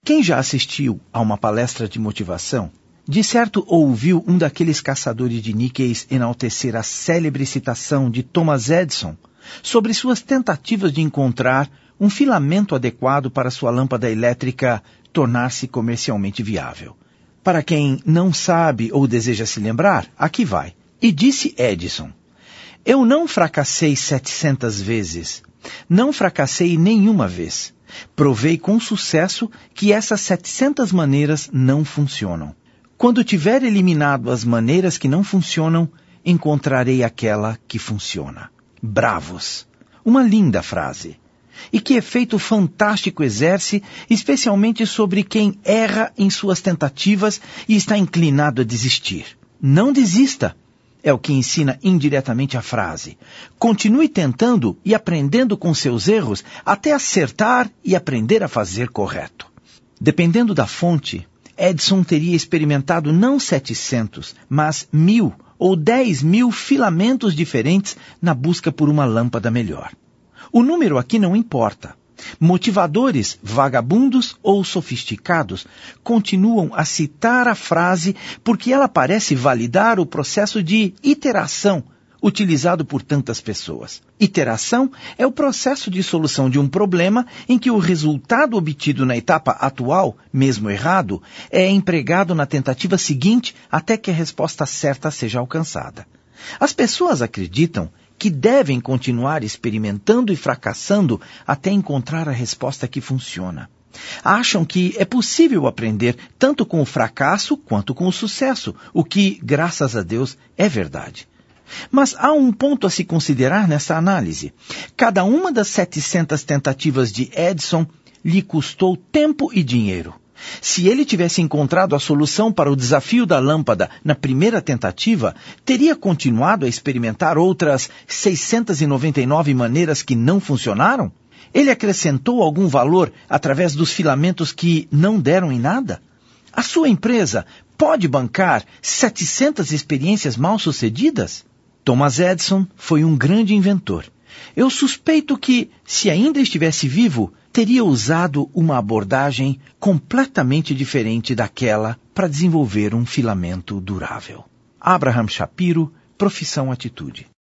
Quem já assistiu a uma palestra de motivação, de certo ouviu um daqueles caçadores de níqueis enaltecer a célebre citação de Thomas Edison sobre suas tentativas de encontrar um filamento adequado para sua lâmpada elétrica tornar-se comercialmente viável. Para quem não sabe ou deseja se lembrar, aqui vai. E disse Edison: eu não fracassei 700 vezes, não fracassei nenhuma vez. Provei com sucesso que essas 700 maneiras não funcionam. Quando tiver eliminado as maneiras que não funcionam, encontrarei aquela que funciona. Bravos! Uma linda frase. E que efeito fantástico exerce, especialmente sobre quem erra em suas tentativas e está inclinado a desistir. Não desista! É o que ensina indiretamente a frase. Continue tentando e aprendendo com seus erros até acertar e aprender a fazer correto. Dependendo da fonte, Edison teria experimentado não 700, mas 1.000 ou 10.000 filamentos diferentes na busca por uma lâmpada melhor. O número aqui não importa. Motivadores, vagabundos ou sofisticados continuam a citar a frase porque ela parece validar o processo de iteração utilizado por tantas pessoas. Iteração é o processo de solução de um problema em que o resultado obtido na etapa atual, mesmo errado, é empregado na tentativa seguinte até que a resposta certa seja alcançada. As pessoas acreditam que devem continuar experimentando e fracassando até encontrar a resposta que funciona. Acham que é possível aprender tanto com o fracasso quanto com o sucesso, o que, graças a Deus, é verdade. Mas há um ponto a se considerar nessa análise. Cada uma das 700 tentativas de Edison lhe custou tempo e dinheiro. Se ele tivesse encontrado a solução para o desafio da lâmpada na primeira tentativa, teria continuado a experimentar outras 699 maneiras que não funcionaram? Ele acrescentou algum valor através dos filamentos que não deram em nada? A sua empresa pode bancar 700 experiências mal-sucedidas? Thomas Edison foi um grande inventor. Eu suspeito que, se ainda estivesse vivo, teria usado uma abordagem completamente diferente daquela para desenvolver um filamento durável. Abraham Shapiro, Profissão Atitude.